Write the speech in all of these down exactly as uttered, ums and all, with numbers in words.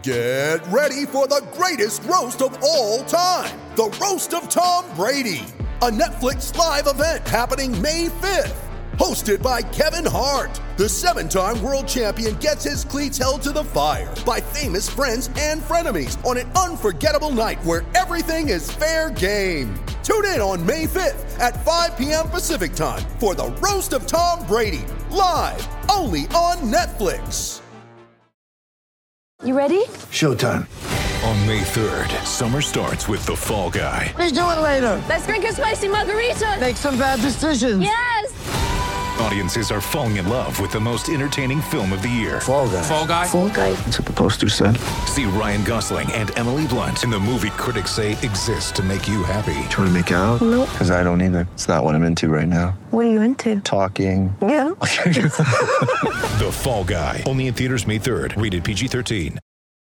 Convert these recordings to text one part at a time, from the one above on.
Get ready for the greatest roast of all time, the Roast of Tom Brady, a Netflix live event happening May fifth. Hosted by Kevin Hart, the seven-time world champion gets his cleats held to the fire by famous friends and frenemies on an unforgettable night where everything is fair game. Tune in on May fifth at five p.m. Pacific time for the Roast of Tom Brady, live only on Netflix. You ready? Showtime. On May third, summer starts with The Fall Guy. Let's do it later. Let's drink a spicy margarita. Make some bad decisions. Yes! Audiences are falling in love with the most entertaining film of the year. Fall Guy. Fall Guy? Fall Guy. That's what the poster said. See Ryan Gosling and Emily Blunt in the movie critics say exists to make you happy. Trying to make it out? Nope. Because I don't either. It's not what I'm into right now. What are you into? Talking. Yeah. The Fall Guy. Only in theaters May third. Rated P G thirteen.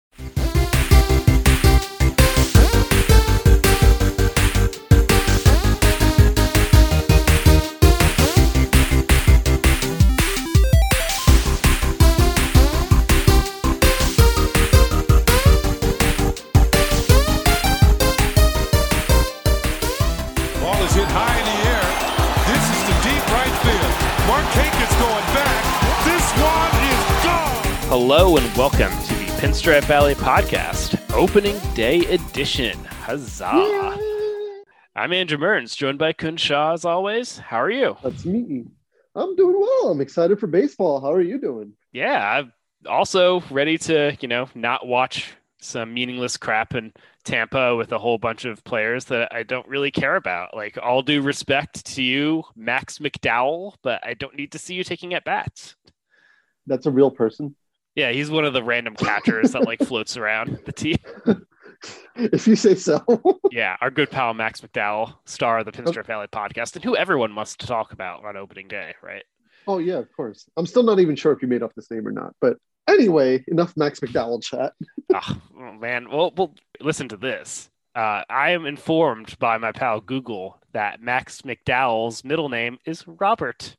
Hello and welcome to the Pinstripe Valley Podcast, Opening Day Edition. Huzzah! Yay. I'm Andrew Mearns, joined by Kun Shaw as always. How are you? That's me. I'm doing well. I'm excited for baseball. How are you doing? Yeah, I'm also ready to, you know, not watch some meaningless crap in Tampa with a whole bunch of players that I don't really care about. Like, all due respect to you, Max McDowell, but I don't need to see you taking at bats. That's a real person. Yeah, he's one of the random catchers that like floats around the team. If you say so. Yeah, our good pal Max McDowell, star of the Pinstripe Valley Podcast, and who everyone must talk about on opening day, right? Oh yeah, of course. I'm still not even sure if you made up this name or not, but anyway, enough Max McDowell chat. oh, oh man, well, well, listen to this. Uh, I am informed by my pal Google that Max McDowell's middle name is Robert.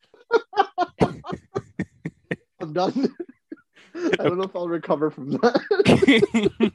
I'm done. I don't know if I'll recover from that.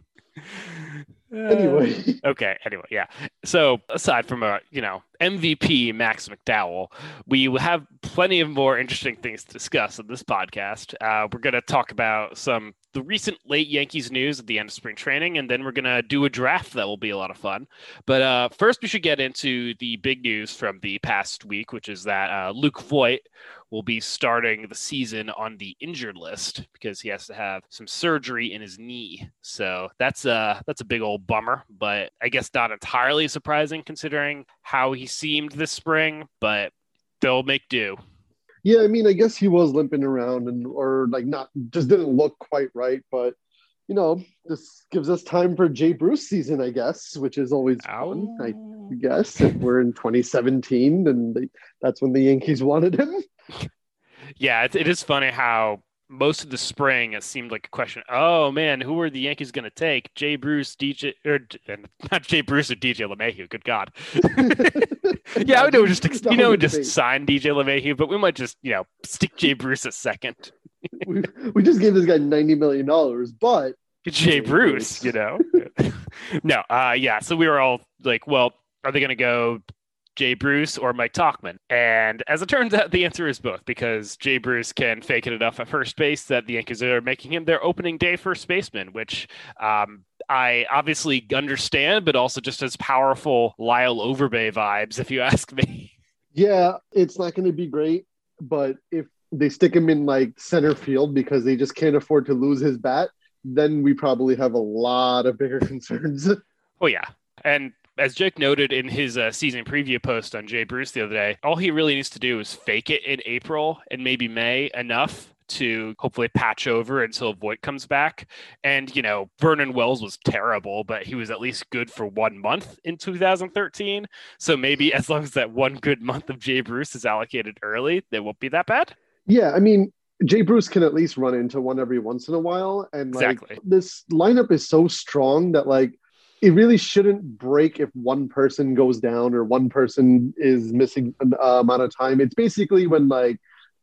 Anyway. Okay. Anyway, yeah. So aside from a, you know, M V P Max McDowell, we have plenty of more interesting things to discuss on this podcast. Uh, we're going to talk about some the recent late Yankees news at the end of spring training, and then we're going to do a draft that will be a lot of fun. But uh, first, we should get into the big news from the past week, which is that uh, Luke Voit will be starting the season on the injured list because he has to have some surgery in his knee. So that's a, that's a big old bummer, but I guess not entirely surprising considering how he seemed this spring, but they'll make do. Yeah, I mean, I guess he was limping around and or like not just didn't look quite right, but you know, this gives us time for Jay Bruce season, I guess, which is always Ow. fun, I guess. If we're in twenty seventeen and they, that's when the Yankees wanted him. Yeah, it, it is funny how most of the spring it seemed like a question. Oh man, who are the Yankees going to take? Jay Bruce, D J, or not Jay Bruce or D J LeMahieu? Good God. Yeah, I know just you know just sign D J LeMahieu, but we might just you know stick Jay Bruce a second. we we just gave this guy ninety million dollars, but Jay Bruce, you know. no, uh, yeah. So we were all like, well, are they going to go Jay Bruce or Mike Tauchman? And as it turns out, the answer is both, because Jay Bruce can fake it enough at first base that the Yankees are making him their opening day first baseman, which um, I obviously understand, but also just as powerful Lyle Overbay vibes, if you ask me. Yeah, it's not going to be great, but if they stick him in like center field because they just can't afford to lose his bat, then we probably have a lot of bigger concerns. Oh, yeah. And as Jake noted in his uh, season preview post on Jay Bruce the other day, all he really needs to do is fake it in April and maybe May enough to hopefully patch over until Voit comes back. And, you know, Vernon Wells was terrible, but he was at least good for one month in two thousand thirteen. So maybe as long as that one good month of Jay Bruce is allocated early, they won't be that bad. Yeah, I mean, Jay Bruce can at least run into one every once in a while. And like, exactly. This lineup is so strong that like, it really shouldn't break if one person goes down or one person is missing an uh, amount of time. It's basically when like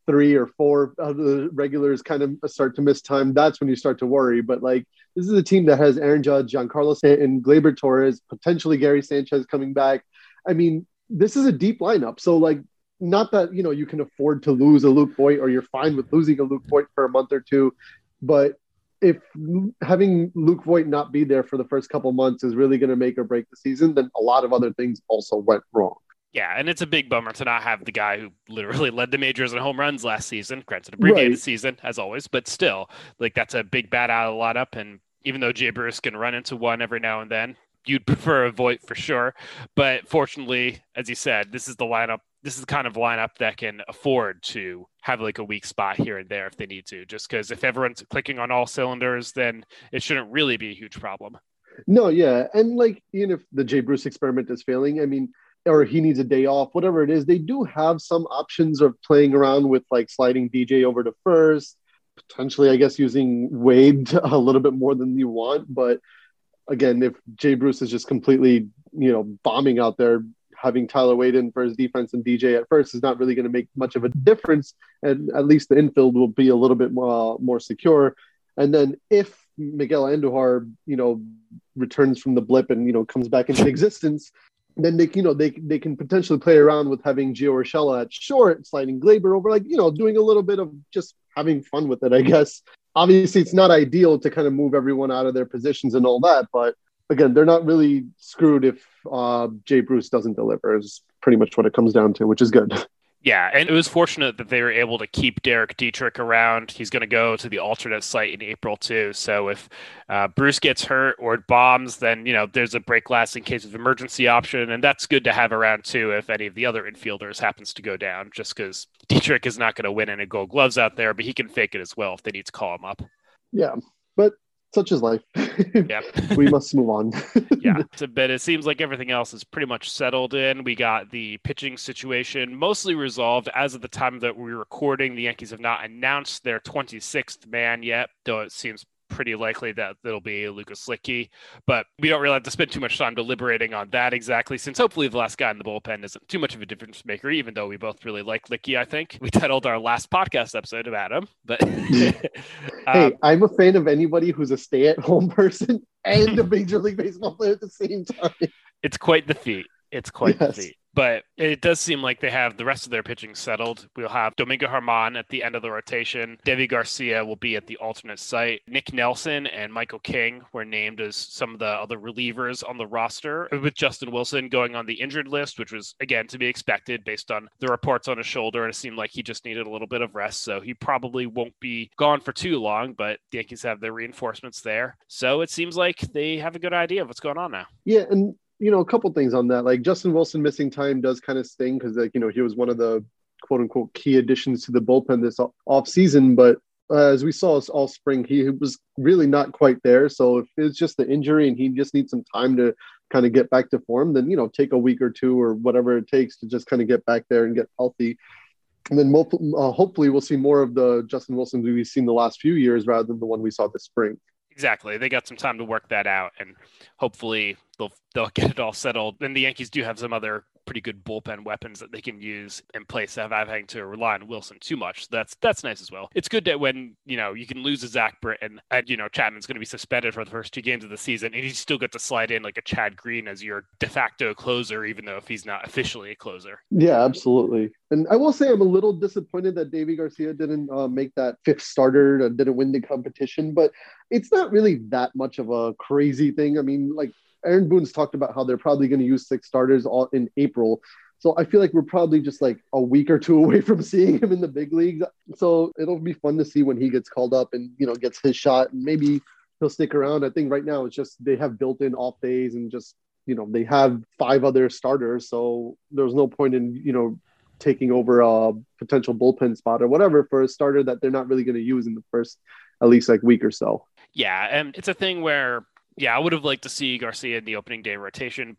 three or four of the regulars kind of start to miss time, that's when you start to worry. But like, this is a team that has Aaron Judge, Giancarlo Stanton, Gleyber Torres, potentially Gary Sanchez coming back. I mean, this is a deep lineup. So like, not that, you know, you can afford to lose a Luke Voit, or you're fine with losing a Luke Voit for a month or two. But if having Luke Voit not be there for the first couple months is really going to make or break the season, then a lot of other things also went wrong. Yeah, and it's a big bummer to not have the guy who literally led the majors in home runs last season. Granted, abbreviated Right. season, as always, but still, like, that's a big bat out of the lineup. And even though Jay Bruce can run into one every now and then, you'd prefer a Voit for sure. But fortunately, as you said, this is the lineup. This is the kind of lineup that can afford to have like a weak spot here and there if they need to. Just because if everyone's clicking on all cylinders, then it shouldn't really be a huge problem. No, yeah. And like, even if the Jay Bruce experiment is failing, I mean, or he needs a day off, whatever it is, they do have some options of playing around with like sliding D J over to first, potentially, I guess, using Wade a little bit more than you want. But again, if Jay Bruce is just completely, you know, bombing out there, having Tyler Wade in for his defense and D J at first is not really going to make much of a difference. And at least the infield will be a little bit more, more secure. And then if Miguel Andujar, you know, returns from the blip and, you know, comes back into existence, then they, you know, they they can potentially play around with having Gio Urshela at short, sliding Gleyber over, like, you know, doing a little bit of just having fun with it, I guess. Obviously, it's not ideal to kind of move everyone out of their positions and all that, but again, they're not really screwed if uh, Jay Bruce doesn't deliver, is pretty much what it comes down to, which is good. Yeah, and it was fortunate that they were able to keep Derek Dietrich around. He's going to go to the alternate site in April, too. So if uh, Bruce gets hurt or it bombs, then, you know, there's a break glass in case of emergency option. And that's good to have around, too, if any of the other infielders happens to go down, just because Dietrich is not going to win any gold gloves out there, but he can fake it as well if they need to call him up. Yeah, but such is life. Yeah. We must move on. Yeah, but it seems like everything else is pretty much settled in. We got the pitching situation mostly resolved. As of the time that we're recording, the Yankees have not announced their twenty-sixth man yet, though it seems pretty likely that it'll be Lucas Licky. But we don't really have to spend too much time deliberating on that exactly, since hopefully the last guy in the bullpen isn't too much of a difference maker, even though we both really like Licky, I think. We titled our last podcast episode about him. But Hey, um, I'm a fan of anybody who's a stay-at-home person and a Major League Baseball player at the same time. it's quite the feat. It's quite Yes. the feat. But it does seem like they have the rest of their pitching settled. We'll have Domingo Germán at the end of the rotation. Deivi Garcia will be at the alternate site. Nick Nelson and Michael King were named as some of the other relievers on the roster, with Justin Wilson going on the injured list, which was, again, to be expected based on the reports on his shoulder. And it seemed like he just needed a little bit of rest. So he probably won't be gone for too long, but the Yankees have their reinforcements there. So it seems like they have a good idea of what's going on now. Yeah, and you know, a couple things on that. Like Justin Wilson missing time does kind of sting because, like, you know, he was one of the quote unquote key additions to the bullpen this off season. But uh, as we saw all spring, he was really not quite there. So if it's just the injury and he just needs some time to kind of get back to form, then, you know, take a week or two or whatever it takes to just kind of get back there and get healthy. And then uh, hopefully we'll see more of the Justin Wilson we've seen the last few years rather than the one we saw this spring. Exactly. They got some time to work that out, and hopefully they'll they'll get it all settled. And the Yankees do have some other pretty good bullpen weapons that they can use in place of having to rely on Wilson too much. So that's that's nice as well. It's good that when, you know, you can lose a Zach Britton and, you know, Chapman's going to be suspended for the first two games of the season, and you still get to slide in like a Chad Green as your de facto closer, even though if he's not officially a closer. Yeah, absolutely. And I will say I'm a little disappointed that Deivi Garcia didn't uh, make that fifth starter and didn't win the competition, but it's not really that much of a crazy thing. I mean, like, Aaron Boone's talked about how they're probably going to use six starters all in April. So I feel like we're probably just like a week or two away from seeing him in the big leagues. So it'll be fun to see when he gets called up and, you know, gets his shot, and maybe he'll stick around. I think right now it's just they have built-in off days and just, you know, they have five other starters. So there's no point in, you know, taking over a potential bullpen spot or whatever for a starter that they're not really going to use in the first at least like week or so. Yeah, and it's a thing where, yeah, I would have liked to see Garcia in the opening day rotation, but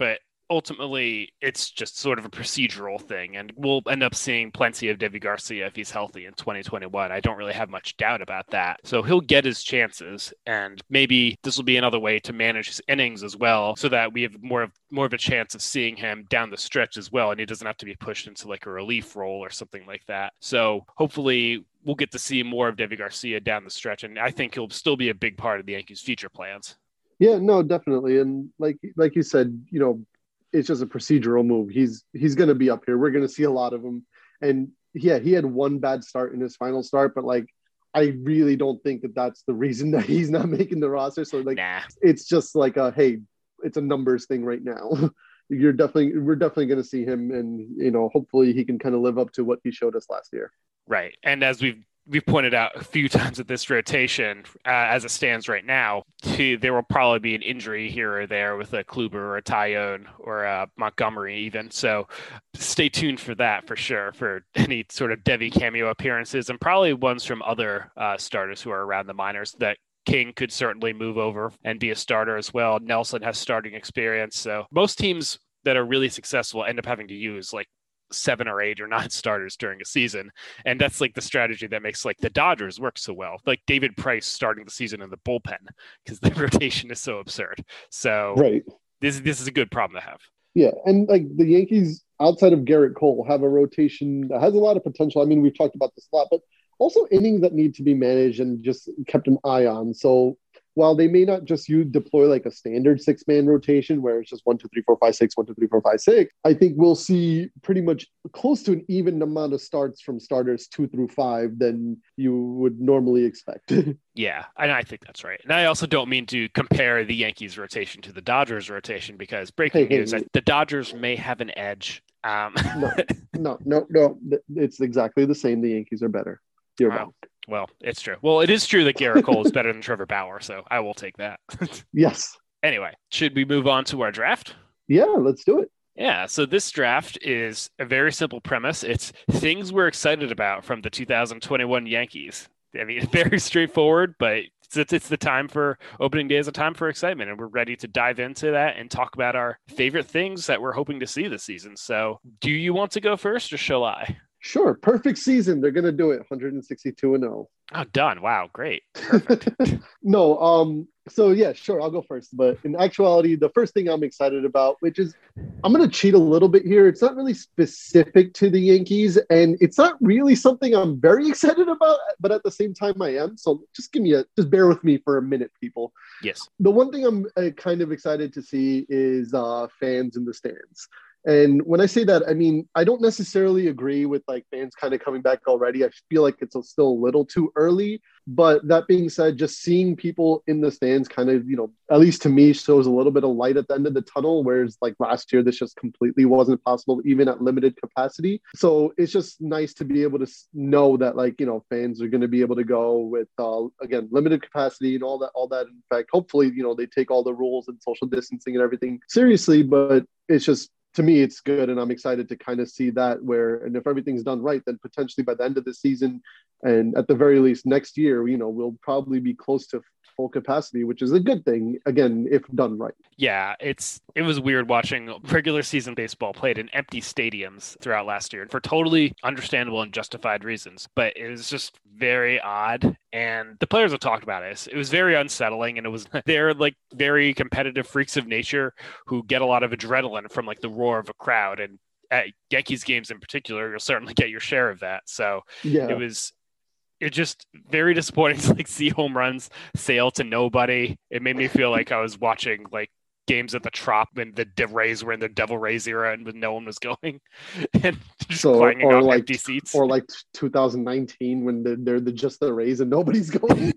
ultimately it's just sort of a procedural thing, and we'll end up seeing plenty of Deivi Garcia if he's healthy in twenty twenty-one. I don't really have much doubt about that. So he'll get his chances, and maybe this will be another way to manage his innings as well, so that we have more of more of a chance of seeing him down the stretch as well, and he doesn't have to be pushed into like a relief role or something like that. So hopefully we'll get to see more of Deivi Garcia down the stretch, and I think he'll still be a big part of the Yankees' future plans. Yeah, no, definitely. And like like you said, you know, it's just a procedural move. He's he's going to be up here. We're going to see a lot of him. And yeah, he had one bad start in his final start, but like, I really don't think that that's the reason that he's not making the roster. So like, nah. It's just like a, hey, it's a numbers thing right now. You're definitely, we're definitely going to see him, and, you know, hopefully he can kind of live up to what he showed us last year. Right. And as we've we've pointed out a few times at this rotation, uh, as it stands right now, to, there will probably be an injury here or there with a Kluber or a Tyone or a Montgomery even. So stay tuned for that for sure, for any sort of Deivi cameo appearances, and probably ones from other uh, starters who are around the minors. That King could certainly move over and be a starter as well. Nelson has starting experience. So most teams that are really successful end up having to use like seven or eight or nine starters during a season. And that's like the strategy that makes like the Dodgers work so well. Like David Price starting the season in the bullpen because the rotation is so absurd. So right. this, this is a good problem to have. Yeah. And like the Yankees outside of Garrett Cole have a rotation that has a lot of potential. I mean, we've talked about this a lot, but also innings that need to be managed and just kept an eye on. So while they may not just you deploy like a standard six man rotation where it's just one, two, three, four, five, six, one, two, three, four, five, six, I think we'll see pretty much close to an even amount of starts from starters two through five than you would normally expect. Yeah, and I think that's right. And I also don't mean to compare the Yankees rotation to the Dodgers rotation, because breaking hey, news, hey, the Dodgers may have an edge. Um, no, no, no, no. It's exactly the same. The Yankees are better. You're wow. wrong. Well, it's true. Well, it is true that Garrett Cole is better than Trevor Bauer, so I will take that. Yes. Anyway, should we move on to our draft? Yeah, let's do it. Yeah, so this draft is a very simple premise. It's things we're excited about from the two thousand twenty-one Yankees. I mean, very straightforward, but it's, it's the time for opening day is a time for excitement, and we're ready to dive into that and talk about our favorite things that we're hoping to see this season. So do you want to go first, or shall I? Sure. Perfect season. They're going to do it. one sixty-two and oh. Oh, done. Wow. Great. Perfect. no. Um, so yeah, sure. I'll go first, but in actuality, the first thing I'm excited about, which is I'm going to cheat a little bit here. It's not really specific to the Yankees, and it's not really something I'm very excited about, but at the same time I am. So just give me a, just bear with me for a minute, people. Yes. The one thing I'm uh, kind of excited to see is uh, fans in the stands. And when I say that, I mean, I don't necessarily agree with like fans kind of coming back already. I feel like it's still a little too early. But that being said, just seeing people in the stands kind of, you know, at least to me, shows a little bit of light at the end of the tunnel, whereas like last year, this just completely wasn't possible, even at limited capacity. So it's just nice to be able to know that, like, you know, fans are going to be able to go with, uh, again, limited capacity and all that, all that. In fact, hopefully, you know, they take all the rules and social distancing and everything seriously, but it's just, to me, it's good, and I'm excited to kind of see that where, and if everything's done right, then potentially by the end of the season, and at the very least next year, you know, we'll probably be close to full capacity, which is a good thing, again, if done right. Yeah, it's it was weird watching regular season baseball played in empty stadiums throughout last year for totally understandable and justified reasons, but it was just very odd, and the players have talked about it. It was very unsettling, and it was they're like very competitive freaks of nature who get a lot of adrenaline from like the roar of a crowd, and at Yankees games in particular, you'll certainly get your share of that. So yeah, it was It's just very disappointing to like see home runs sail to nobody. It made me feel like I was watching like games at the Trop when the De- Rays were in the Devil Rays era and no one was going, and just so, clanging or off like, empty seats. Or like two thousand nineteen when they're, they're the, just the Rays and nobody's going.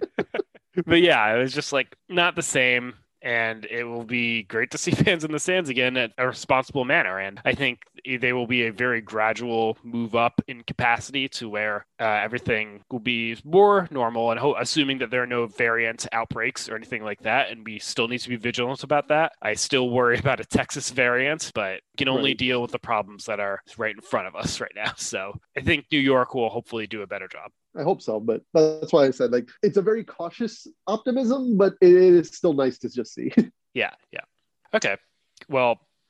But yeah, it was just like not the same. And it will be great to see fans in the stands again in a responsible manner. And I think they will be a very gradual move up in capacity to where uh, everything will be more normal, and ho- assuming that there are no variant outbreaks or anything like that. And we still need to be vigilant about that. I still worry about a Texas variant, but can only Right. deal with the problems that are right in front of us right now. So I think New York will hopefully do a better job. I hope so, but that's why I said, like, it's a very cautious optimism, but it is still nice to just see. Yeah, yeah. Okay. Well,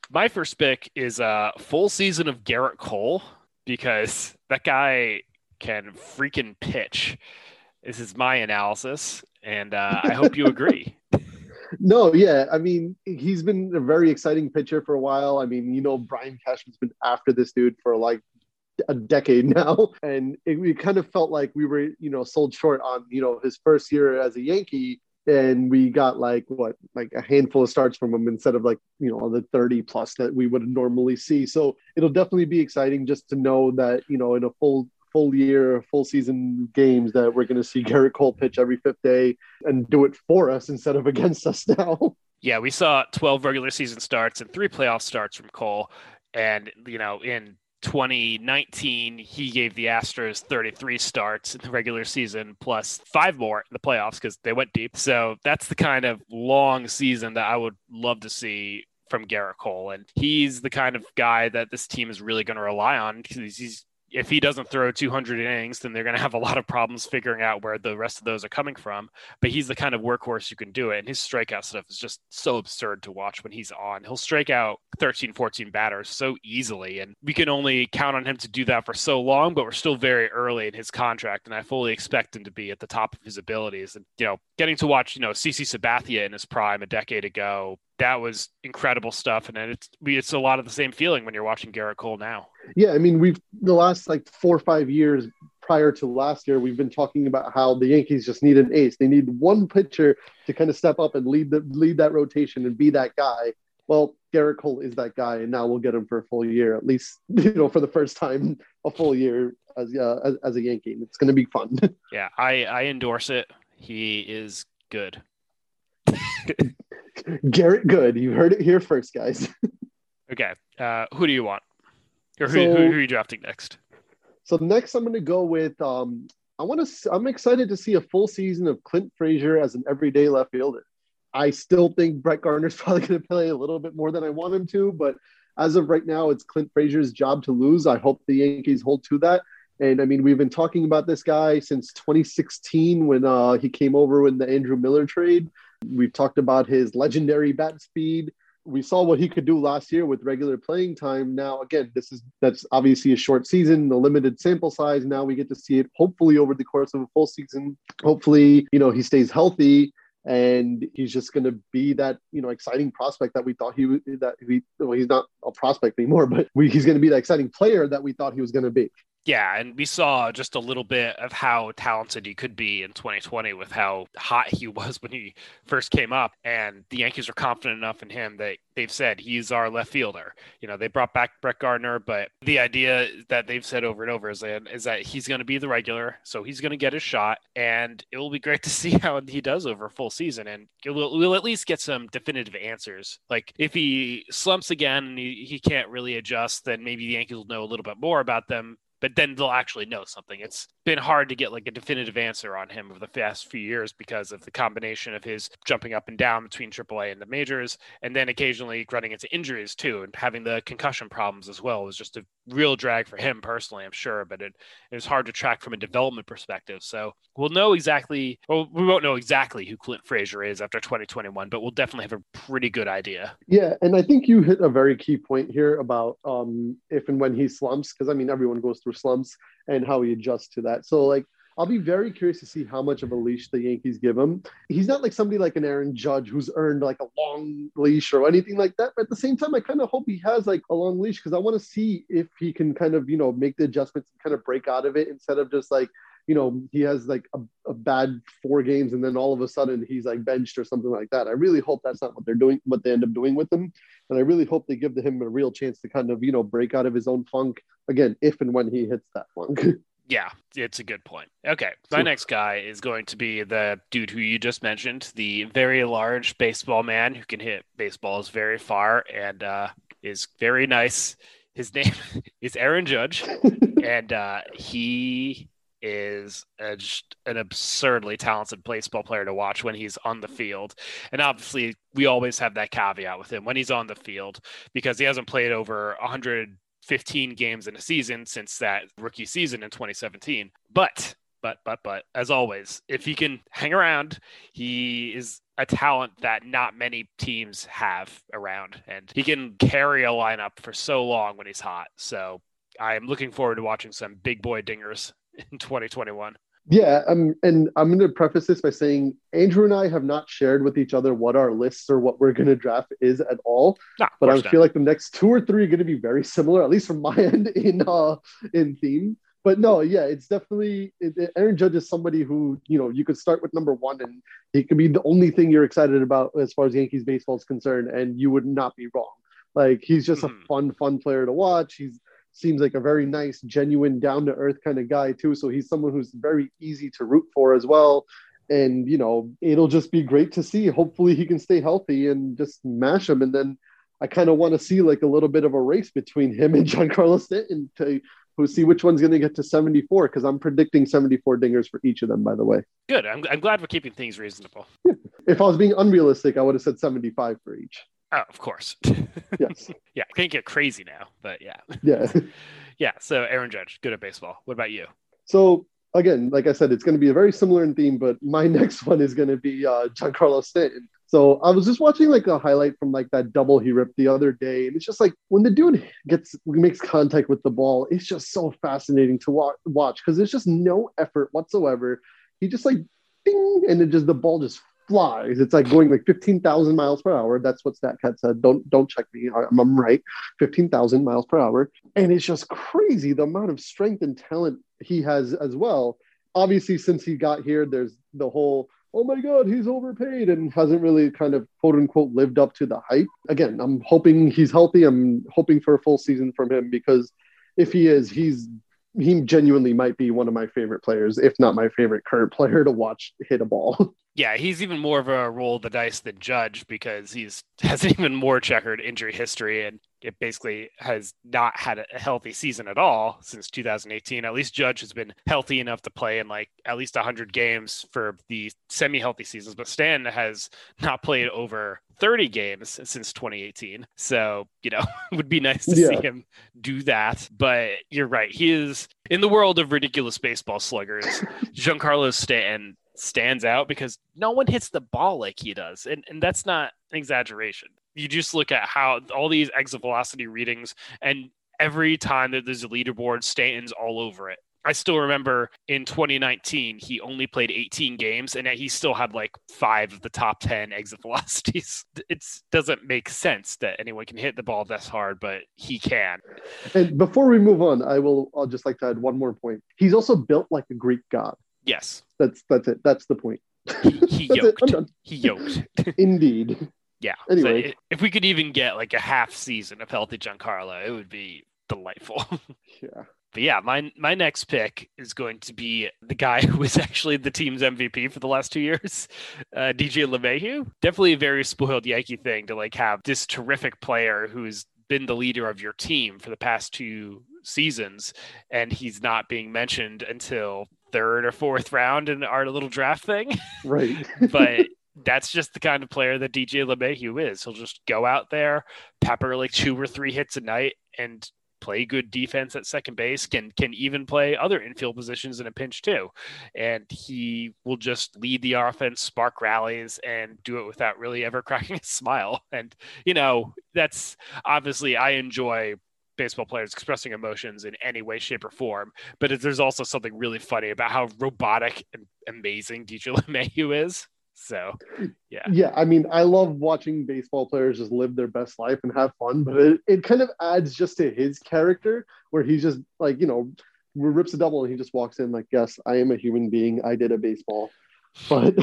My first pick is a full season of Garrett Cole because that guy can freaking pitch. This is my analysis, and uh, I hope you agree. No, yeah. I mean, he's been a very exciting pitcher for a while. I mean, you know, Brian Cashman's been after this dude for like a decade now. And it, we kind of felt like we were, you know, sold short on, you know, his first year as a Yankee. And we got like, what, like a handful of starts from him instead of like, you know, the thirty plus that we would normally see. So it'll definitely be exciting just to know that, you know, in a full full year, full season games that we're going to see Garrett Cole pitch every fifth day and do it for us instead of against us now. Yeah, we saw twelve regular season starts and three playoff starts from Cole. And, you know, in twenty nineteen, he gave the Astros thirty-three starts in the regular season plus five more in the playoffs because they went deep. So that's the kind of long season that I would love to see from Garrett Cole. And he's the kind of guy that this team is really going to rely on because he's if he doesn't throw two hundred innings, then they're going to have a lot of problems figuring out where the rest of those are coming from. But he's the kind of workhorse who can do it. And his strikeout stuff is just so absurd to watch when he's on. He'll strike out thirteen, fourteen batters so easily. And we can only count on him to do that for so long, but we're still very early in his contract. And I fully expect him to be at the top of his abilities. And, you know, getting to watch, you know, CeCe Sabathia in his prime a decade ago, that was incredible stuff. And it's, it's a lot of the same feeling when you're watching Garrett Cole now. Yeah, I mean, we've the last like four or five years prior to last year, we've been talking about how the Yankees just need an ace. They need one pitcher to kind of step up and lead the lead that rotation and be that guy. Well, Garrett Cole is that guy, and now we'll get him for a full year, at least, you know, for the first time, a full year as uh, as, as a Yankee. It's going to be fun. Yeah, I, I endorse it. He is good. Garrett Good. You heard it here first, guys. Okay, uh, who do you want? Or who, So- who, who are you drafting next? So next, I'm going to go with. Um, I want to. I'm excited to see a full season of Clint Frazier as an everyday left fielder. I still think Brett Gardner's probably going to play a little bit more than I want him to, but as of right now, it's Clint Frazier's job to lose. I hope the Yankees hold to that. And I mean, we've been talking about this guy since twenty sixteen when uh, he came over in the Andrew Miller trade. We've talked about his legendary bat speed. We saw what he could do last year with regular playing time. Now, again, this is that's obviously a short season, a limited sample size. Now we get to see it hopefully over the course of a full season. Hopefully, you know, he stays healthy and he's just going to be that, you know, exciting prospect that we thought he would, that he, well, he's not a prospect anymore, but we, he's going to be that exciting player that we thought he was going to be. Yeah, and we saw just a little bit of how talented he could be in twenty twenty with how hot he was when he first came up. And the Yankees are confident enough in him that they've said he's our left fielder. You know, they brought back Brett Gardner, but the idea that they've said over and over is that, is that he's going to be the regular, so he's going to get his shot. And it will be great to see how he does over a full season. And we'll, we'll at least get some definitive answers. Like if he slumps again and he, he can't really adjust, then maybe the Yankees will know a little bit more about them. But then they'll actually know something. It's been hard to get like a definitive answer on him over the past few years because of the combination of his jumping up and down between triple A and the majors, and then occasionally running into injuries too, and having the concussion problems as well was just a real drag for him personally, I'm sure. But it, it was hard to track from a development perspective. So we'll know exactly, well, we won't know exactly who Clint Frazier is after twenty twenty-one, but we'll definitely have a pretty good idea. Yeah, and I think you hit a very key point here about um, if and when he slumps, because I mean, everyone goes through slumps and how he adjusts to that. So like, I'll be very curious to see how much of a leash the Yankees give him. He's not like somebody like an Aaron Judge who's earned like a long leash or anything like that. But at the same time, I kind of hope he has like a long leash because I want to see if he can kind of, you know, make the adjustments and kind of break out of it instead of just like, you know, he has like a, a bad four games and then all of a sudden he's like benched or something like that. I really hope that's not what they're doing, what they end up doing with him. And I really hope they give him a real chance to kind of, you know, break out of his own funk again, if and when he hits that funk. Yeah, it's a good point. Okay, my next guy is going to be the dude who you just mentioned, the very large baseball man who can hit baseballs very far and uh, is very nice. His name is Aaron Judge, and uh, he is a, just an absurdly talented baseball player to watch when he's on the field. And obviously, we always have that caveat with him when he's on the field because he hasn't played over one hundred fifteen games in a season since that rookie season in twenty seventeen. But but, but, but, as always, if he can hang around, he is a talent that not many teams have around, and he can carry a lineup for so long when he's hot. So I am looking forward to watching some big boy dingers in twenty twenty-one. Yeah, um, and I'm going to preface this by saying Andrew and I have not shared with each other what our lists or what we're going to draft is at all. Nah, but I not. feel like the next two or three are going to be very similar, at least from my end in uh, in theme. But no, yeah, it's definitely it, it, Aaron Judge is somebody who, you know, you could start with number one and he could be the only thing you're excited about as far as Yankees baseball is concerned, and you would not be wrong. Like, he's just mm. a fun, fun player to watch. He's seems like a very nice, genuine, down-to-earth kind of guy too. So he's someone who's very easy to root for as well. And, you know, it'll just be great to see. Hopefully he can stay healthy and just mash him. And then I kind of want to see like a little bit of a race between him and Giancarlo Stanton to who see which one's going to get to seventy-four, because I'm predicting seventy-four dingers for each of them, by the way. Good. I'm, I'm glad we're keeping things reasonable. Yeah. If I was being unrealistic, I would have said seventy-five for each. Oh, of course. Yes. Yeah. Can't get crazy now, but yeah. Yeah. Yeah. So Aaron Judge, good at baseball. What about you? So again, like I said, it's going to be a very similar in theme, but my next one is going to be uh, Giancarlo Stanton. So I was just watching like a highlight from like that double he ripped the other day. And it's just like when the dude gets, makes contact with the ball, it's just so fascinating to wa- watch because there's just no effort whatsoever. He just like, ding, and it just, the ball just flies. It's like going like fifteen thousand miles per hour. That's what StatCat said. Don't, don't check me. I'm, I'm right. fifteen thousand miles per hour. And it's just crazy the amount of strength and talent he has as well. Obviously, since he got here, there's the whole, oh my God, he's overpaid and hasn't really kind of quote unquote lived up to the hype. Again, I'm hoping he's healthy. I'm hoping for a full season from him because if he is, he's he genuinely might be one of my favorite players, if not my favorite current player to watch hit a ball. Yeah, he's even more of a roll of the dice than Judge because he's has an even more checkered injury history, and it basically has not had a healthy season at all since two thousand eighteen. At least Judge has been healthy enough to play in like at least one hundred games for the semi-healthy seasons, but Stan has not played over thirty games since twenty eighteen. So, you know, it would be nice to yeah. see him do that. But you're right. He is in the world of ridiculous baseball sluggers. Giancarlo Stanton stands out because no one hits the ball like he does. And, and that's not an exaggeration. You just look at how all these exit velocity readings, and every time that there's a leaderboard, Stanton's all over it. I still remember in twenty nineteen, he only played eighteen games, and he still had like five of the top ten exit velocities. It doesn't make sense that anyone can hit the ball this hard, but he can. And before we move on, I will, I'll just like to add one more point. He's also built like a Greek god. Yes. That's, that's it. That's the point. He, he yoked. He yoked. Indeed. Yeah. Anyway. So if we could even get like a half season of healthy Giancarlo, it would be delightful. Yeah. But yeah, my my next pick is going to be the guy who was actually the team's M V P for the last two years, uh, D J LeMahieu. Definitely a very spoiled Yankee thing to like have this terrific player who's been the leader of your team for the past two seasons, and he's not being mentioned until third or fourth round in our little draft thing. Right. But that's just the kind of player that D J LeMahieu is. He'll just go out there, pepper like two or three hits a night, and play good defense at second base, can can even play other infield positions in a pinch too. And he will just lead the offense, spark rallies, and do it without really ever cracking a smile. And, you know, that's obviously, I enjoy baseball players expressing emotions in any way, shape, or form, but there's also something really funny about how robotic and amazing D J LeMahieu is. So, yeah. Yeah, I mean, I love watching baseball players just live their best life and have fun, but it, it kind of adds just to his character where he's just like, you know, rips a double and he just walks in like, yes, I am a human being. I did a baseball. But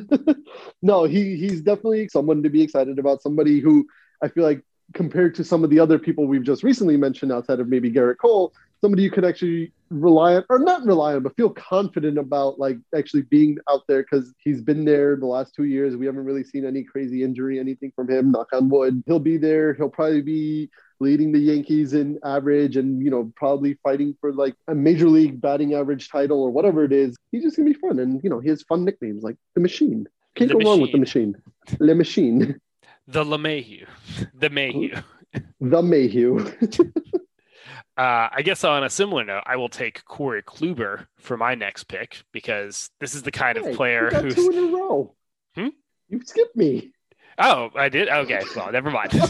no, he he's definitely someone to be excited about, somebody who I feel like compared to some of the other people we've just recently mentioned outside of maybe Garrett Cole, somebody you could actually rely on, or not rely on, but feel confident about like actually being out there because he's been there the last two years. We haven't really seen any crazy injury, anything from him, knock on wood. He'll be there. He'll probably be leading the Yankees in average and, you know, probably fighting for like a major league batting average title or whatever it is. He's just going to be fun. And, you know, he has fun nicknames like the Machine. Can't the go machine. wrong with the Machine. Le Machine. The LeMahieu. The Mayhew. The Mayhew. Uh, I guess on a similar note, I will take Corey Kluber for my next pick because this is the kind Hey, of player you got who's. two in a row. Hmm? You skipped me. Oh, I did? Okay, well, never mind.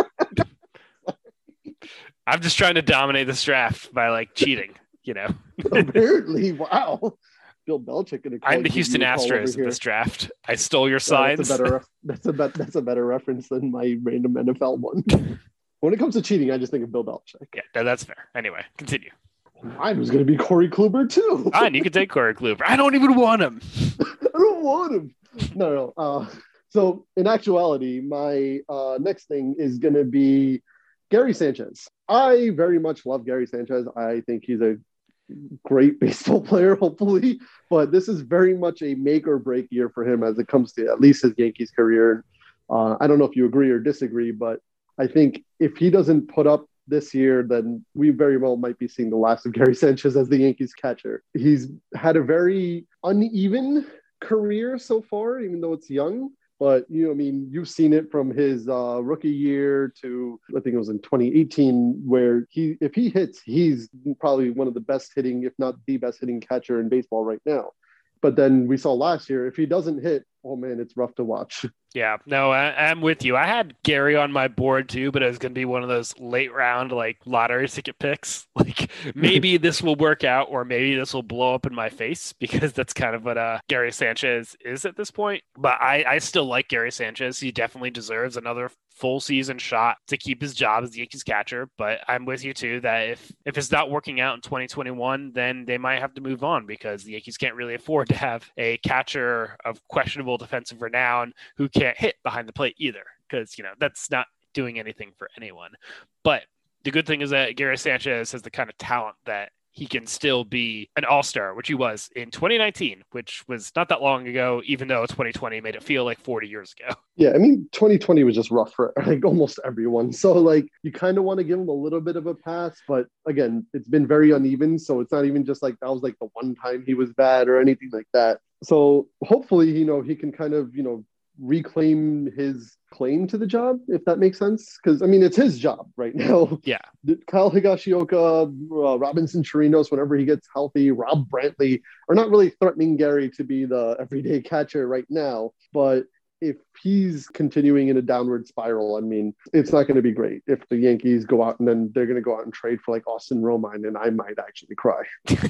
I'm just trying to dominate this draft by like cheating, you know. Apparently, wow. Bill Belichick gonna call I'm the you Houston you call over Astros of here. this draft. I stole your Yeah, signs. that's a better. ref- That's a bet. That's a better reference than my random N F L one. When it comes to cheating, I just think of Bill Belichick. Yeah, no, that's fair. Anyway, continue. Mine was going to be Corey Kluber too. Fine, you can take Corey Kluber. I don't even want him. I don't want him. No, no. Uh, so in actuality, my uh, next thing is going to be Gary Sanchez. I very much love Gary Sanchez. I think he's a great baseball player, hopefully, but this is very much a make or break year for him as it comes to at least his Yankees career. Uh, I don't know if you agree or disagree, but I think if he doesn't put up this year, then we very well might be seeing the last of Gary Sanchez as the Yankees catcher. He's had a very uneven career so far, even though it's young. But, you know, I mean, you've seen it from his uh, rookie year to, I think it was in twenty eighteen, where he, if he hits, he's probably one of the best hitting, if not the best hitting catcher in baseball right now. But then we saw last year, if he doesn't hit, oh man, it's rough to watch. Yeah, no, I, I'm with you. I had Gary on my board too, but it was going to be one of those late round like lottery ticket picks. Like maybe this will work out, or maybe this will blow up in my face because that's kind of what uh, Gary Sanchez is at this point. But I, I still like Gary Sanchez. He definitely deserves another full season shot to keep his job as the Yankees catcher. But I'm with you too that if if it's not working out in twenty twenty-one, then they might have to move on because the Yankees can't really afford to have a catcher of questionable defensive renown who can't hit behind the plate either, because you know that's not doing anything for anyone. But the good thing is that Gary Sanchez has the kind of talent that he can still be an all-star, which he was in twenty nineteen, which was not that long ago, even though twenty twenty made it feel like forty years ago. Yeah, I mean, twenty twenty was just rough for like almost everyone. So like you kind of want to give him a little bit of a pass, but again, it's been very uneven. So it's not even just like that was like the one time he was bad or anything like that. So hopefully, you know, he can kind of, you know, reclaim his claim to the job, if that makes sense. Because, I mean, it's his job right now. Yeah. Kyle Higashioka, uh, Robinson Chirinos, whenever he gets healthy, Rob Brantley are not really threatening Gary to be the everyday catcher right now. But if he's continuing in a downward spiral, I mean, it's not going to be great if the Yankees go out and then they're going to go out and trade for like Austin Romine, and I might actually cry. Did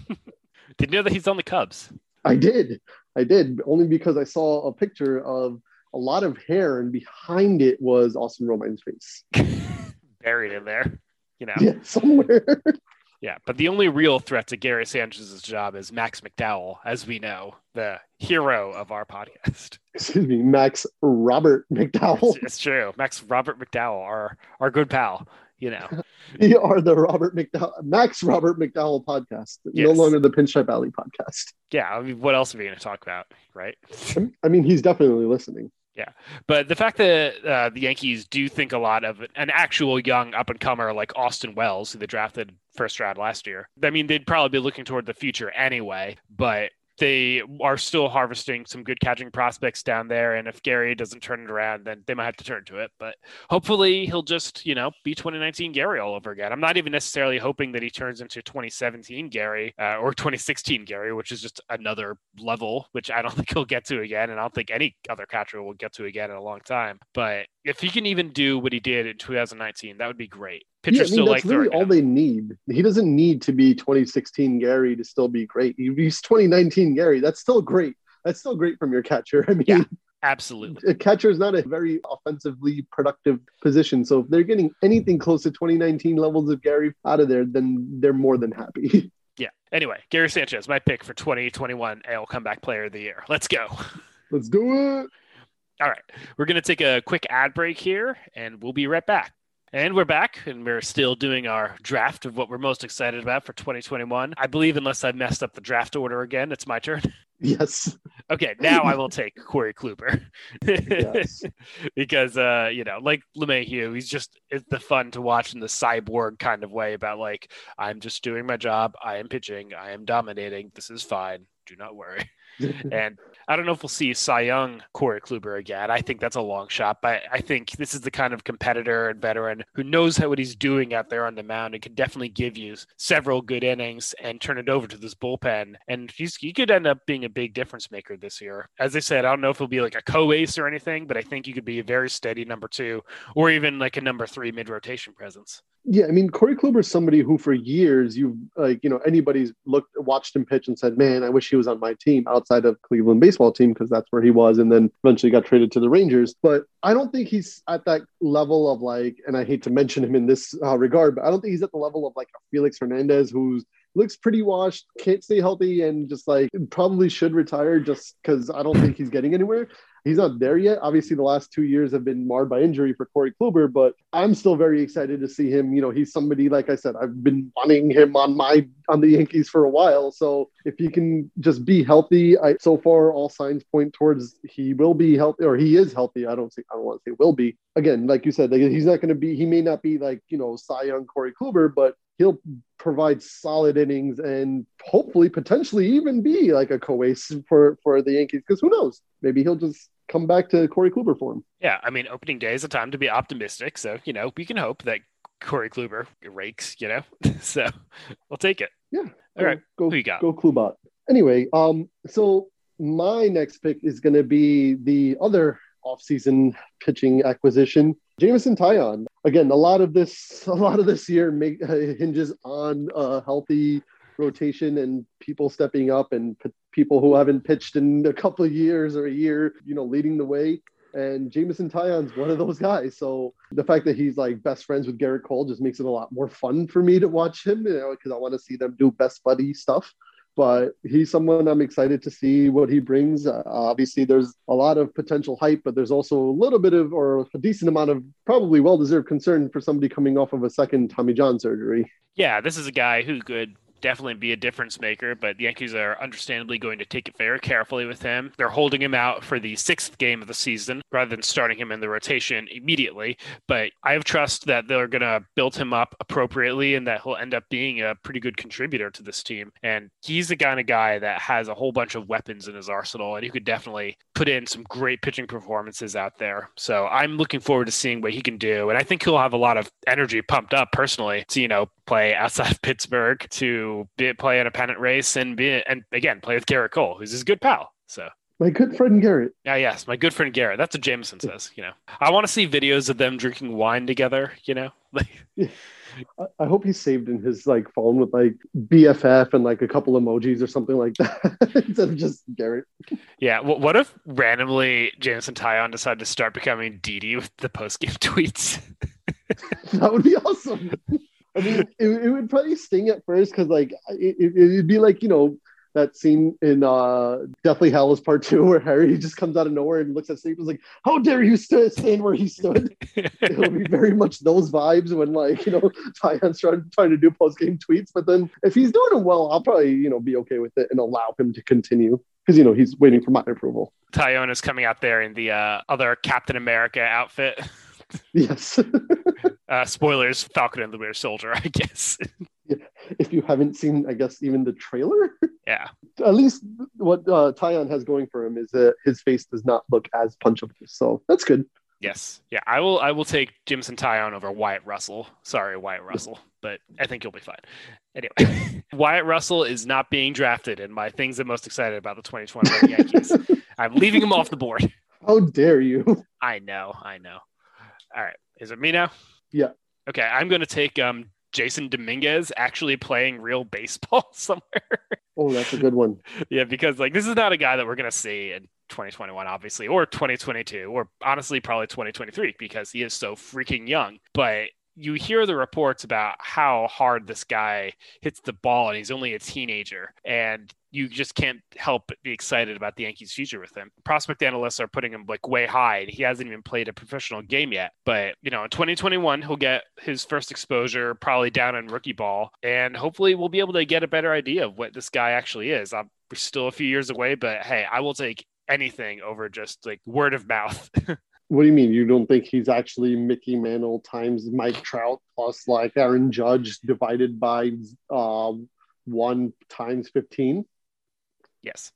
you know that he's on the Cubs? I did. I did, only because I saw a picture of a lot of hair, and behind it was Austin Romine's face. Buried in there, you know. Yeah, somewhere. Yeah, but the only real threat to Gary Sanchez's job is Max McDowell, as we know, the hero of our podcast. Excuse me, Max Robert McDowell. It's, it's true. Max Robert McDowell, our, our good pal, you know. We are the Robert McDowell, Max Robert McDowell podcast, Yes. no longer the Pinstripe Alley podcast. Yeah, I mean, what else are we going to talk about, right? I mean, he's definitely listening. Yeah, but the fact that uh, the Yankees do think a lot of an actual young up-and-comer like Austin Wells, who they drafted first round last year, I mean, they'd probably be looking toward the future anyway, but they are still harvesting some good catching prospects down there, and if Gary doesn't turn it around, then they might have to turn to it, but hopefully he'll just, you know, be twenty nineteen Gary all over again. I'm not even necessarily hoping that he turns into twenty seventeen Gary uh, or twenty sixteen Gary, which is just another level, which I don't think he'll get to again, and I don't think any other catcher will get to again in a long time, but if he can even do what he did in two thousand nineteen, that would be great. Pitchers Yeah, I mean, still that's like really throwing all him. they need. He doesn't need to be twenty sixteen Gary to still be great. If he's twenty nineteen Gary, that's still great. That's still great from your catcher. I mean, Yeah. Absolutely. a catcher is not a very offensively productive position. So if they're getting anything close to twenty nineteen levels of Gary out of there, then they're more than happy. Yeah. Anyway, Gary Sanchez, my pick for twenty twenty-one A L Comeback Player of the Year. Let's go. Let's do it. All right. We're going to take a quick ad break here, and we'll be right back. And we're back, and we're still doing our draft of what we're most excited about for twenty twenty-one. I believe unless I messed up the draft order again, it's my turn. Yes. Okay, now I will take Corey Kluber. Yes. Because, uh, you know, like LeMahieu, he's just, it's the fun to watch in the cyborg kind of way about like, I'm just doing my job. I am pitching. I am dominating. This is fine. Do not worry. And I don't know if we'll see Cy Young Corey Kluber again. I think that's a long shot, but I think this is the kind of competitor and veteran who knows how what he's doing out there on the mound and can definitely give you several good innings and turn it over to this bullpen. And he's, he could end up being a big difference maker this year. As I said, I don't know if he'll be like a co-ace or anything, but I think he could be a very steady number two or even like a number three mid-rotation presence. Yeah, I mean, Corey Kluber is somebody who for years you've like, you know, anybody's looked, watched him pitch and said, man, I wish he was on my team outside of Cleveland baseball team because that's where he was and then eventually got traded to the Rangers. But I don't think he's at that level of like, and I hate to mention him in this uh, regard, but I don't think he's at the level of like a Felix Hernandez who's looks pretty washed, can't stay healthy, and just like probably should retire just because I don't think he's getting anywhere. He's not there yet. Obviously, the last two years have been marred by injury for Corey Kluber, but I'm still very excited to see him. You know, he's somebody, like I said, I've been wanting him on my on the Yankees for a while. So if he can just be healthy, I, so far all signs point towards he will be healthy, or he is healthy. I don't say I don't want to say will be. Again, like you said, like he's not going to be. He may not be like you know Cy Young Corey Kluber, but he'll provide solid innings and hopefully potentially even be like a co-ace for, for the Yankees. Because who knows? Maybe he'll just come back to Corey Kluber form. Yeah, I mean, opening day is a time to be optimistic. So, you know, we can hope that Corey Kluber rakes, you know. So we'll take it. Yeah. All go, right. Go, Who you got? Go Klubot. Anyway, um, so my next pick is going to be the other offseason pitching acquisition, Jameson Taillon. Again, a lot of this, a lot of this year make, uh, hinges on a healthy rotation and people stepping up and p- people who haven't pitched in a couple of years or a year, you know, leading the way. And Jameson Taillon's one of those guys. So the fact that he's like best friends with Garrett Cole just makes it a lot more fun for me to watch him, you know, because I want to see them do best buddy stuff. But he's someone I'm excited to see what he brings. Uh, obviously, there's a lot of potential hype, but there's also a little bit of, or a decent amount of probably well-deserved concern for somebody coming off of a second Tommy John surgery. Yeah, this is a guy who could definitely be a difference maker, but the Yankees are understandably going to take it very carefully with him. They're holding him out for the sixth game of the season rather than starting him in the rotation immediately. But I have trust that they're going to build him up appropriately and that he'll end up being a pretty good contributor to this team. And he's the kind of guy that has a whole bunch of weapons in his arsenal, and he could definitely put in some great pitching performances out there. So I'm looking forward to seeing what he can do. And I think he'll have a lot of energy pumped up personally to, you know, play outside of Pittsburgh, to be, play in a pennant race and be, and again, play with Garrett Cole, who's his good pal. So my good friend Garrett. Yeah, yes, my good friend Garrett. That's what Jameson says. You know, I want to see videos of them drinking wine together. You know, like. I hope he's saved in his like phone with like B F F and like a couple emojis or something like that instead of just Garrett. Yeah. Well, what if randomly Jameson Taillon decided to start becoming Didi with the post game tweets? That would be awesome. I mean, it, it would probably sting at first because like it, it, it'd be like, you know, that scene in uh, Deathly Hallows Part Two where Harry just comes out of nowhere and looks at Staples like, "How dare you st- stand where he stood?" It'll be very much those vibes when, like, you know, Taillon's trying, trying to do post game tweets. But then if he's doing it well, I'll probably, you know, be okay with it and allow him to continue because, you know, he's waiting for my approval. Taillon is coming out there in the uh, other Captain America outfit. Yes. uh, spoilers: Falcon and the Winter Soldier, I guess. Yeah. If you haven't seen, I guess, even the trailer. Yeah. At least what uh, Taillon has going for him is that his face does not look as punchable. So that's good. Yes. Yeah. I will I will take Jameson Taillon over Wyatt Russell. Sorry, Wyatt Russell, but I think you'll be fine. Anyway, Wyatt Russell is not being drafted in my things I'm most excited about the twenty twenty-one Yankees. I'm leaving him off the board. How dare you? I know. I know. All right. Is it me now? Yeah. Okay. I'm going to take um, Jason Dominguez actually playing real baseball somewhere. Oh, that's a good one. Yeah, because like this is not a guy that we're going to see in twenty twenty-one, obviously, or twenty twenty-two, or honestly, probably twenty twenty-three, because he is so freaking young. But you hear the reports about how hard this guy hits the ball, and he's only a teenager, and you just can't help but be excited about the Yankees' future with him. Prospect analysts are putting him like way high. He hasn't even played a professional game yet, but you know, in twenty twenty-one, he'll get his first exposure probably down in rookie ball, and hopefully we'll be able to get a better idea of what this guy actually is. I'm we're still a few years away, but hey, I will take anything over just like word of mouth. What do you mean? You don't think he's actually Mickey Mantle times Mike Trout plus like Aaron Judge divided by uh, one times fifteen? Yes.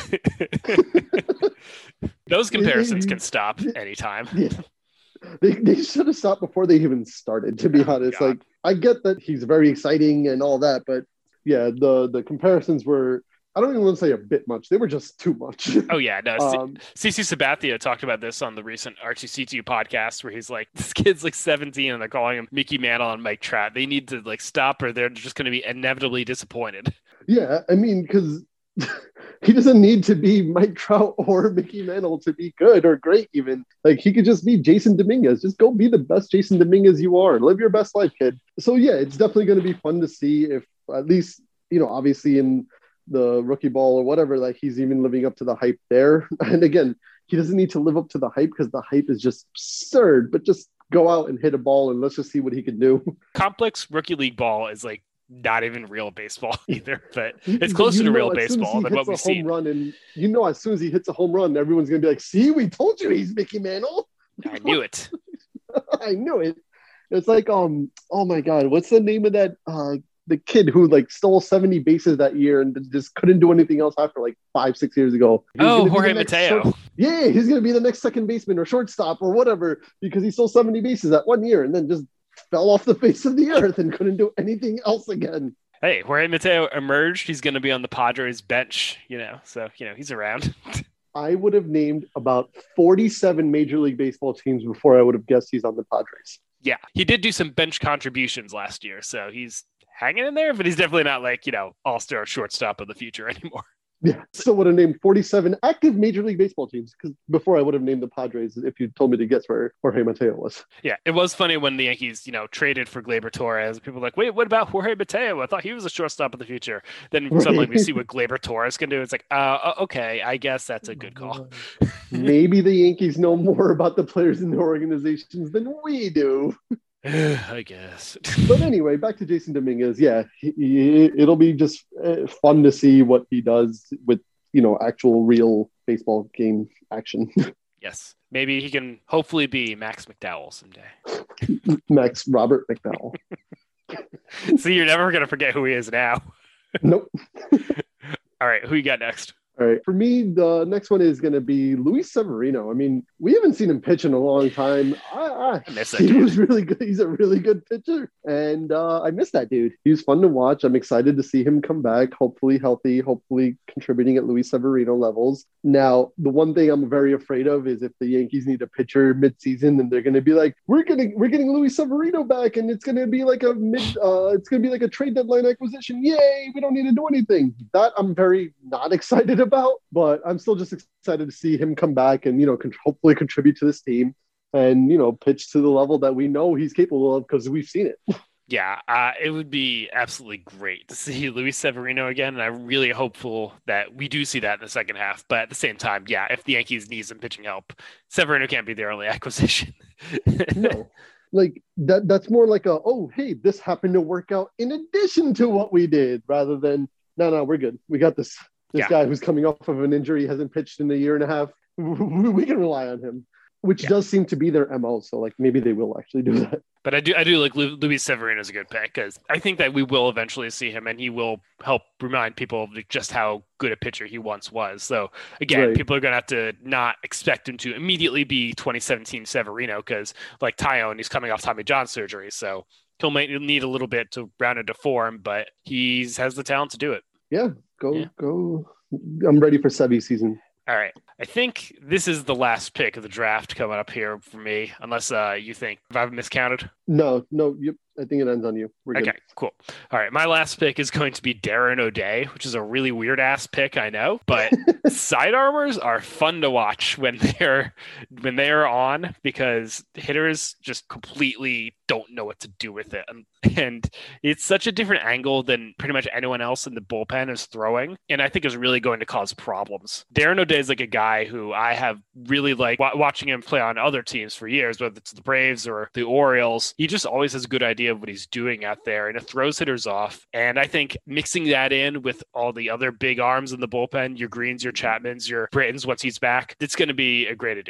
Those comparisons can stop anytime. Yeah. They, they should have stopped before they even started, to be Oh, honest. God. Like, I get that he's very exciting and all that, but yeah, the, the comparisons were, I don't even want to say a bit much. They were just too much. Oh, yeah. No, Um, C C Sabathia talked about this on the recent R two C two podcast where he's like, this kid's like seventeen and they're calling him Mickey Mantle and Mike Trout. They need to like stop or they're just going to be inevitably disappointed. Yeah, I mean, because he doesn't need to be Mike Trout or Mickey Mantle to be good or great even. Like, he could just be Jason Dominguez. Just go be the best Jason Dominguez you are. Live your best life, kid. So, yeah, it's definitely going to be fun to see if at least, you know, obviously in the rookie ball or whatever, like he's even living up to the hype there. And again, he doesn't need to live up to the hype because the hype is just absurd, but just go out and hit a ball and let's just see what he can do. Complex rookie league ball is like not even real baseball either, but it's But closer you to know, real as soon as baseball he than what hits a we've home seen. run, and you know, as soon as he hits a home run, everyone's going to be like, see, we told you he's Mickey Mantle. I knew it. I knew it. It's like, um, oh my God, what's the name of that? Uh, the kid who like stole seventy bases that year and just couldn't do anything else after like five, six years ago. He was Oh, gonna be Jorge the next Mateo. short- yeah, he's going to be the next second baseman or shortstop or whatever because he stole seventy bases that one year and then just fell off the face of the earth and couldn't do anything else again. Hey, Jorge Mateo emerged. He's going to be on the Padres bench, you know, so, you know, he's around. I would have named about forty-seven Major League Baseball teams before I would have guessed he's on the Padres. Yeah, he did do some bench contributions last year, so he's hanging in there, but he's definitely not like, you know, all-star shortstop of the future anymore. Yeah, still would have named forty-seven active Major League Baseball teams because before I would have named the Padres if you told me to guess where Jorge Mateo was. Yeah, it was funny when the Yankees, you know, traded for Gleyber Torres. People were like, wait, what about Jorge Mateo? I thought he was a shortstop of the future. Then suddenly we see what Gleyber Torres can do. It's like, uh, okay, I guess that's a good call. Maybe the Yankees know more about the players in their organizations than we do. I guess. But anyway, back to Jason Dominguez. Yeah, he, he, it'll be just uh, fun to see what he does with, you know, actual real baseball game action. Yes. Maybe he can hopefully be Max McDowell someday. Max Robert McDowell. See, you're never going to forget who he is now. Nope. All right, who you got next? All right. For me, the next one is going to be Luis Severino. I mean, we haven't seen him pitch in a long time. I, I, I miss that he dude. was really good. He's a really good pitcher. And uh, I miss that dude. He was fun to watch. I'm excited to see him come back, hopefully healthy, hopefully contributing at Luis Severino levels. Now, the one thing I'm very afraid of is if the Yankees need a pitcher midseason and they're going to be like, we're getting, we're getting Luis Severino back and it's going to be like a mid, uh, it's going to be like a trade deadline acquisition. Yay, we don't need to do anything. That I'm very not excited about, but I'm still just excited to see him come back and, you know, con- hopefully contribute to this team and, you know, pitch to the level that we know he's capable of because we've seen it. Yeah, uh, it would be absolutely great to see Luis Severino again, and I'm really hopeful that we do see that in the second half. But at the same time, yeah, if the Yankees need some pitching help, Severino can't be their only acquisition. No, like that. That's more like a, oh, hey, this happened to work out in addition to what we did, rather than no, no, we're good. We got this. This Yeah. guy who's coming off of an injury hasn't pitched in a year and a half. We can rely on him, which Yeah. does seem to be their M O. So like maybe they will actually do that. But I do, I do like Lu- Luis Severino is a good pick because I think that we will eventually see him, and he will help remind people of just how good a pitcher he once was. So again, Right. people are going to have to not expect him to immediately be twenty seventeen Severino because, like Tyone, he's coming off Tommy John surgery, so he'll might need a little bit to round into form, but he has the talent to do it. Yeah, go Yeah. go. I'm ready for Sevy season. All right. I think this is the last pick of the draft coming up here for me, unless uh, you think if I've miscounted. No, no, you, I think it ends on you. We're good. Okay, cool. All right. My last pick is going to be Darren O'Day, which is a really weird ass pick, I know, but side armors are fun to watch when they're when they are on because hitters just completely don't know what to do with it. And, and it's such a different angle than pretty much anyone else in the bullpen is throwing. And I think is really going to cause problems. Darren O'Day is like a guy who I have really liked wa- watching him play on other teams for years, whether it's the Braves or the Orioles. He just always has a good idea of what he's doing out there and it throws hitters off. And I think mixing that in with all the other big arms in the bullpen, your Greens, your Chapmans, your Brittons, once he's back, it's going to be a great addition.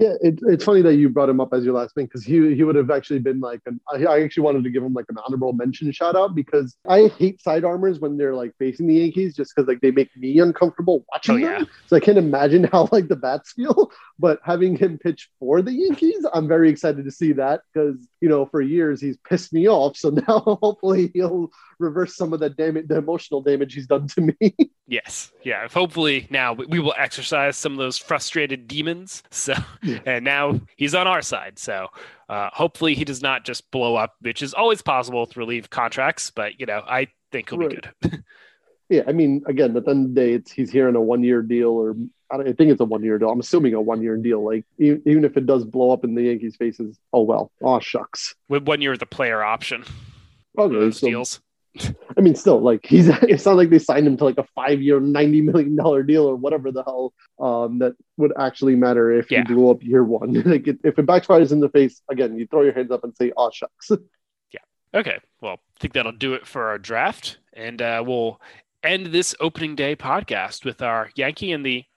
Yeah, it, it's funny that you brought him up as your last pick because he he would have actually been like an. I, I actually wanted to give him like an honorable mention shout out because I hate side armors when they're like facing the Yankees just because like they make me uncomfortable watching Oh, yeah. them. So I can't imagine how like the bats feel. But having him pitch for the Yankees, I'm very excited to see that because you know for years he's pissed me off. So now hopefully he'll reverse some of the damage, the emotional damage he's done to me. Yes. Yeah. If hopefully now we we will exercise some of those frustrated demons. So, and now he's on our side. So, uh, hopefully he does not just blow up, which is always possible with relief contracts. But, you know, I think he'll Right. be good. Yeah, I mean, again, at the end of the day, it's he's here on a one-year deal, or I, don't, I think it's a one-year deal. I'm assuming a one-year deal. Like even, even if it does blow up in the Yankees' faces, oh well, oh shucks. With one year of the player option. Okay, Those so, deals. I mean, still, like he's. It's not like they signed him to like a five-year, ninety million dollar deal or whatever the hell um, that would actually matter if Yeah. you blew up year one. Like it, if it backfires in the face, again, you throw your hands up and say, oh shucks. Okay. Well, I think that'll do it for our draft. And uh, we'll end this opening day podcast with our Yankee and the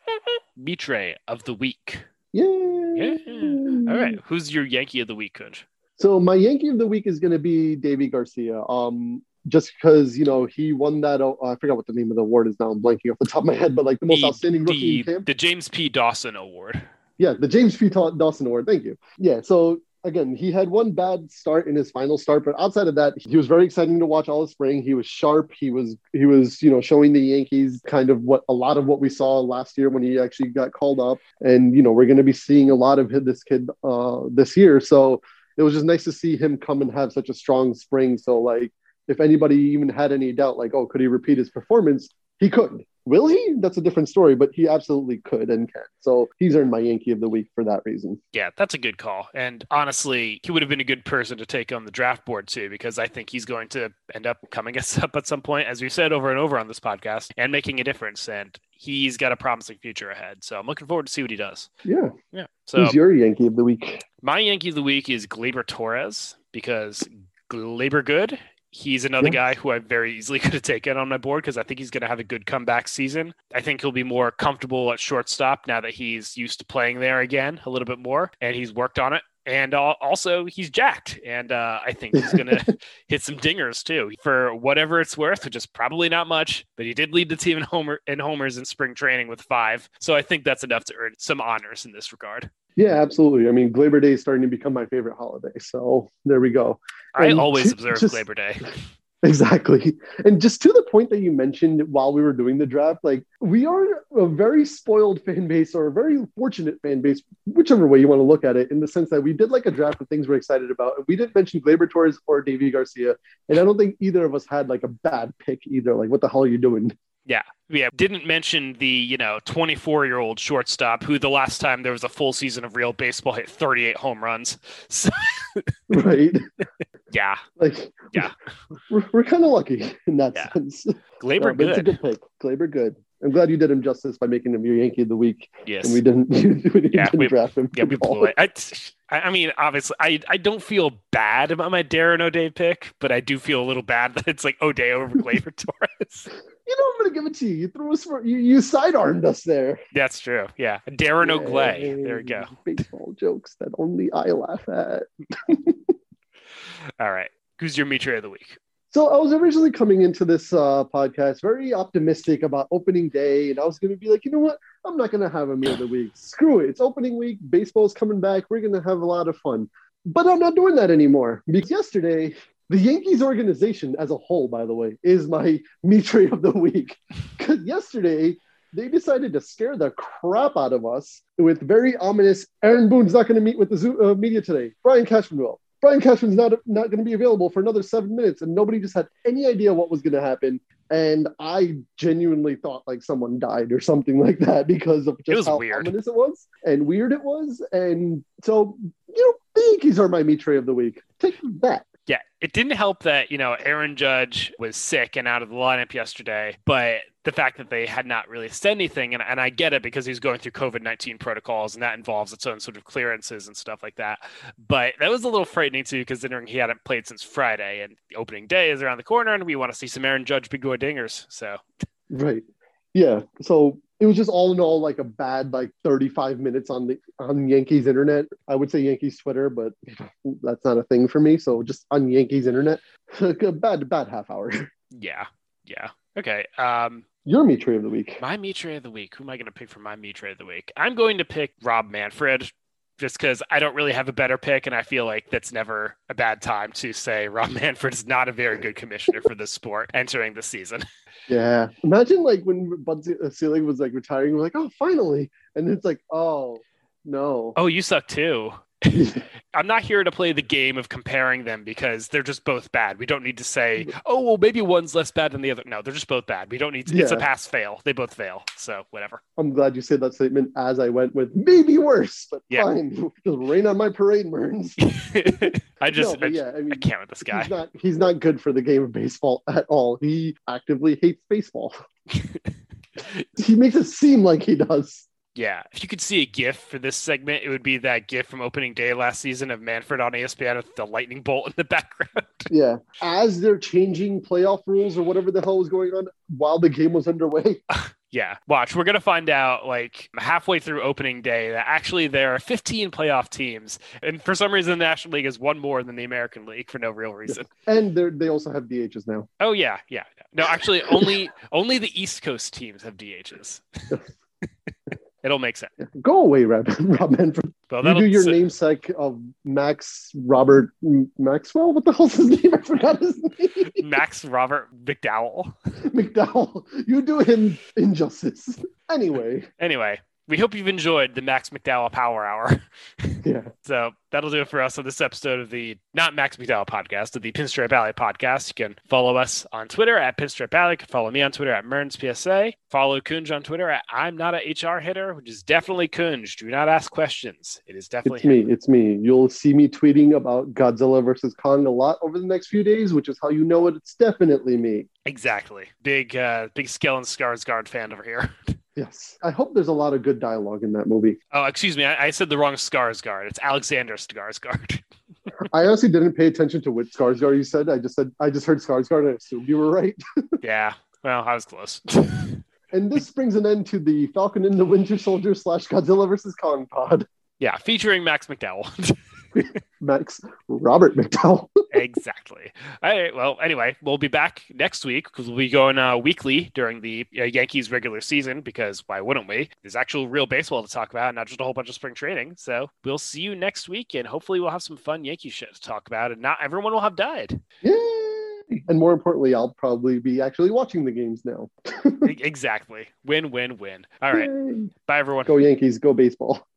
Mitre of the week. Yeah. Yeah. All right. Who's your Yankee of the week, Kunj? So my Yankee of the week is going to be Davy Garcia. Um, just because you know he won that. Uh, I forgot what the name of the award is now. I'm blanking off the top of my head, but like the most The- outstanding rookie in the, camp. the James P. Dawson Award. Yeah, the James P. Dawson Award. Thank you. Yeah. So again, he had one bad start in his final start, but outside of that, he was very exciting to watch all of spring. He was sharp. He was he was you know showing the Yankees kind of what a lot of what we saw last year when he actually got called up, and you know we're going to be seeing a lot of this kid uh, this year. So it was just nice to see him come and have such a strong spring. So like, if anybody even had any doubt, like, oh, could he repeat his performance? He could. Will he? That's a different story, but he absolutely could and can. So he's earned my Yankee of the week for that reason. Yeah, that's a good call. And honestly, he would have been a good person to take on the draft board too, because I think he's going to end up coming us up at some point, as we've said over and over on this podcast, and making a difference. And he's got a promising future ahead. So I'm looking forward to see what he does. Yeah. Yeah. So Who's your Yankee of the week? my Yankee of the week is Gleyber Torres, because Gleyber good. He's another Yeah. guy who I very easily could have taken on my board because I think he's going to have a good comeback season. I think he'll be more comfortable at shortstop now that he's used to playing there again a little bit more, and he's worked on it. And uh, also, he's jacked, and uh, I think he's going to hit some dingers too, for whatever it's worth, which is probably not much. But he did lead the team in homer in homers in spring training with five, so I think that's enough to earn some honors in this regard. Yeah, absolutely. I mean, Gleyber Day is starting to become my favorite holiday. So there we go. I And always to- observe just- Gleyber Day. Exactly. And just to the point that you mentioned while we were doing the draft, like we are a very spoiled fan base or a very fortunate fan base, whichever way you want to look at it, in the sense that we did like a draft of things we're excited about. We didn't mention Gleyber Torres or Davy Garcia. And I don't think either of us had like a bad pick either. Like, what the hell are you doing? Yeah. Yeah. Didn't mention the, you know, twenty-four year old shortstop who the last time there was a full season of real baseball hit thirty-eight home runs. So, Right. yeah. Like, Yeah. we're, we're kind of lucky in that Yeah. sense. Gleyber Uh, but It's a good. good pick. Gleyber good. I'm glad you did him justice by making him your Yankee of the week. Yes. And we didn't, we didn't Yeah, we- draft him. Yeah, we blew it. I, I mean, obviously, I, I don't feel bad about my Darren O'Day pick, but I do feel a little bad that it's like O'Day over Gleyber Torres. You know, I'm going to give it to you. You threw us for, you, you sidearmed us there. That's true. Yeah. Darren O'Glay. There we go. Yay. Baseball jokes that only I laugh at. All right. Who's your Mitre of the week? So I was originally coming into this uh, podcast very optimistic about opening day, and I was going to be like, you know what? I'm not going to have a meal of the week. Screw it. It's opening week. Baseball's coming back. We're going to have a lot of fun. But I'm not doing that anymore, because yesterday, the Yankees organization as a whole, by the way, is my Mitre of the week. Because yesterday, they decided to scare the crap out of us with very ominous, Aaron Boone's not going to meet with the Zoo, uh, media today. Brian Cashman will. Brian Cashman's not, not going to be available for another seven minutes, and nobody just had any idea what was going to happen. And I genuinely thought like someone died or something like that because of It just was how weird. ominous it was and weird it was. And so, you know, the Yankees are my Mitre of the week. Take that. Yeah, it didn't help that, you know, Aaron Judge was sick and out of the lineup yesterday, but the fact that they had not really said anything, and, and I get it because he's going through covid nineteen protocols, and that involves its own sort of clearances and stuff like that. But that was a little frightening too, considering he hadn't played since Friday, and the opening day is around the corner, and we want to see some Aaron Judge big boy dingers. So, Right. Yeah. So it was just all in all like a bad like thirty-five minutes on the on Yankees internet. I would say Yankees Twitter, but that's not a thing for me. So just on Yankees internet, a bad bad half hour. Yeah, yeah. Okay. Um, Your Mitre of the week. My Mitre of the week. Who am I going to pick for my Mitre of the week? I'm going to pick Rob Manfred, just because I don't really have a better pick, and I feel like that's never a bad time to say Rob Manfred is not a very good commissioner for this sport entering the season. Yeah. Imagine like when Bud Selig was like retiring, we're like, oh, finally. And it's like, oh, no. Oh, you suck too. I'm not here to play the game of comparing them because they're just both bad. We don't need to say, oh, well, maybe one's less bad than the other. No, they're just both bad. We don't need to, Yeah. It's a pass fail. They both fail. So whatever. I'm glad you said that statement as I went with maybe worse, but Yeah. fine. Just rain on my parade, Merns. I just, No, but I, yeah, I mean, I can't with this guy. He's not, he's not good for the game of baseball at all. He actively hates baseball. He makes it seem like he does. Yeah, if you could see a GIF for this segment, it would be that GIF from opening day last season of Manfred on E S P N with the lightning bolt in the background. Yeah. As they're changing playoff rules or whatever the hell was going on while the game was underway. Yeah, watch. We're going to find out like halfway through opening day that actually there are fifteen playoff teams. And for some reason, the National League is one more than the American League for no real reason. And they they also have D Hs now. Oh, yeah, yeah. No, actually, only only the East Coast teams have D Hs. It'll make sense. Go away, Rob, Rob Manfred. Well, You that'll do your so- namesake of Max Robert Maxwell. What the hell's his name? I forgot his name. Max Robert McDowell. McDowell. You do him injustice. Anyway. Anyway, we hope you've enjoyed the Max McDowell Power Hour. Yeah. So that'll do it for us on this episode of the not Max McDowell podcast, of the Pinstripe Alley podcast. You can follow us on Twitter at Pinstripe Alley. You can follow me on Twitter at Merns P S A. Follow Kunj on Twitter at I'm Not a H R Hitter, which is definitely Kunj. Do not ask questions. It is definitely It's me. It's me. You'll see me tweeting about Godzilla versus Kong a lot over the next few days, which is how you know it. It's definitely me. Exactly. Big, uh, big Skellen Skarsgård fan over here. Yes. I hope there's a lot of good dialogue in that movie. Oh, excuse me. I, I said the wrong Skarsgård. It's Alexander Skarsgård. I honestly didn't pay attention to what Skarsgård you said. I just said I just heard Skarsgård and I assumed you were right. Yeah. Well, I was close. And this brings an end to the Falcon and the Winter Soldier slash Godzilla versus Kong pod. Yeah. Featuring Max McDowell. Max Robert McDowell. Exactly. All right. Well, anyway, we'll be back next week because we'll be going uh, weekly during the uh, Yankees regular season, because why wouldn't we? There's actual real baseball to talk about, not just a whole bunch of spring training. So we'll see you next week, and hopefully we'll have some fun Yankee shit to talk about, and not everyone will have died. Yay! And more importantly, I'll probably be actually watching the games now. Exactly. Win, win, win. All right. Yay. Bye, everyone. Go Yankees, go baseball.